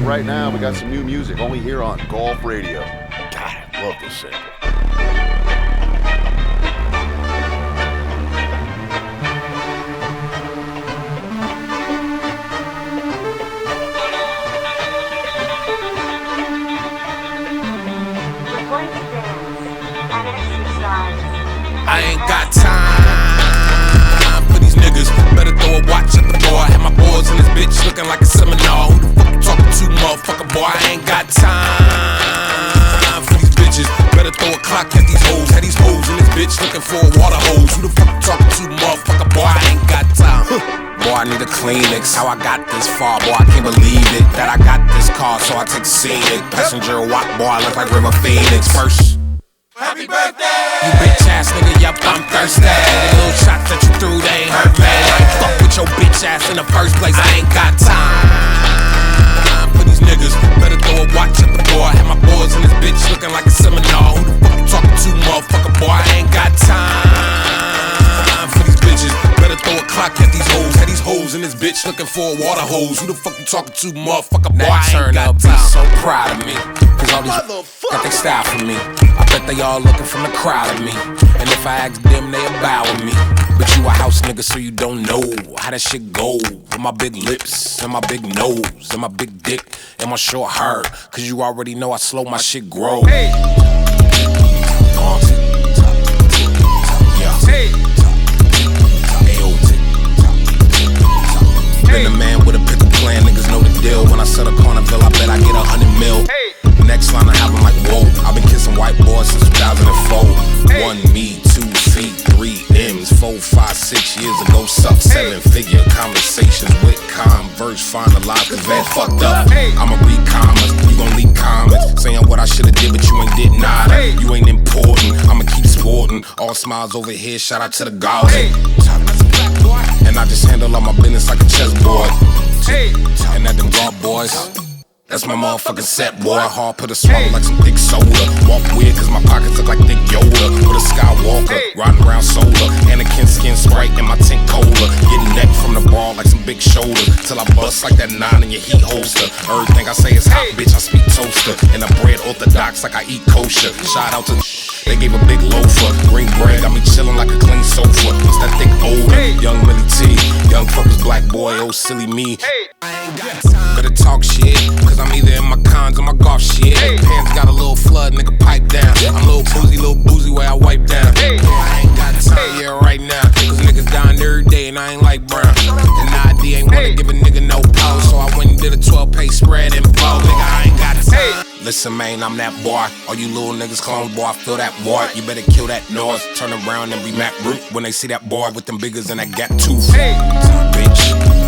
Right now, we got some new music only here on Golf Radio. God, I love this sample. I ain't got time for these niggas. Better throw a watch at the door. Had my boys in this bitch looking like a seminar. Who the fuck you talking to, motherfucker, boy? I ain't got time for these bitches. Better throw a clock at these hoes. Had these hoes in this bitch looking for a water hose. Who the fuck you talking to, motherfucker, boy? I ain't got time. Boy, I need a Kleenex. How I got this far, boy, I can't believe it. That I got this car, so I take scenic. Passenger walk, boy, I look like River Phoenix. First, happy birthday! You bitch ass nigga, yup, I'm thirsty. The little shots that you threw, they ain't hurt me. I ain't fuck with your bitch ass in the first place. I ain't got time for these niggas. Better throw a watch at the door. Had my boys in this bitch looking like a seminar. Who the fuck you talking to, motherfucker, boy? I ain't got time for these bitches. Better throw a clock at these hoes. Had these hoes in this bitch looking for a water hose. Who the fuck you talking to, motherfucker, boy? I ain't got time. So proud of me, cause all these got they style for me. I bet they all looking from the crowd of me. And if I ask them, they'll bow with me. But you a house nigga, so you don't know how that shit go. With my big lips, and my big nose, and my big dick, and my short hair. Cause you already know I slow my shit grow. Hey. Been a man with a pickle plan, niggas know the deal. When I set a Carnival, I bet I get 100 mil. Next line I have, I'm like, whoa. I've been kissing white boys since 2004. 1 me, 2 feet, 3 M's, 4, 5, 6 years ago. Suck 7-figure conversations with Converse. Finalized, cause man fucked up. I'ma read comments, you gon' leave comments saying what I should've did, but you ain't did nada. You ain't important, I'ma keep sporting. All smiles over here, shout out to the gods. And I just handle all my business like a chessboard. And at them guard boys, that's my motherfucking set, boy. Hard put a swallow like some thick soda. Walk weird cause my pockets look like thick Yoda. With a Skywalker, riding around solar. Anakin skin Sprite and my tint cola. Getting neck from the ball like some big shoulders. Till I bust like that 9 in your heat holster. Everything I say is hot, bitch, I speak toaster. And I bread orthodox like I eat kosher. Shout out to they gave a big loafer. Green bread got me chillin' like a clean sofa. It's that thick odor, young Millie T. Young focus black boy, oh silly me. I ain't got time. Better talk shit, cause I'm either in my cons or my golf shit. Pants got a little flood, nigga, pipe down. I'm little boozy where I wipe down. I ain't got time, yeah, right now. Cause niggas dying every day and I ain't like brown. And ID ain't wanna give a nigga no pause. So I went and did a 12-page spread and blow. Nigga, I ain't got time. Listen, man, I'm that boy. All you little niggas clone, boy, I feel that boy. You better kill that noise. Turn around and be Matt Root when they see that boy with them biggers and that gap tooth. Bitch.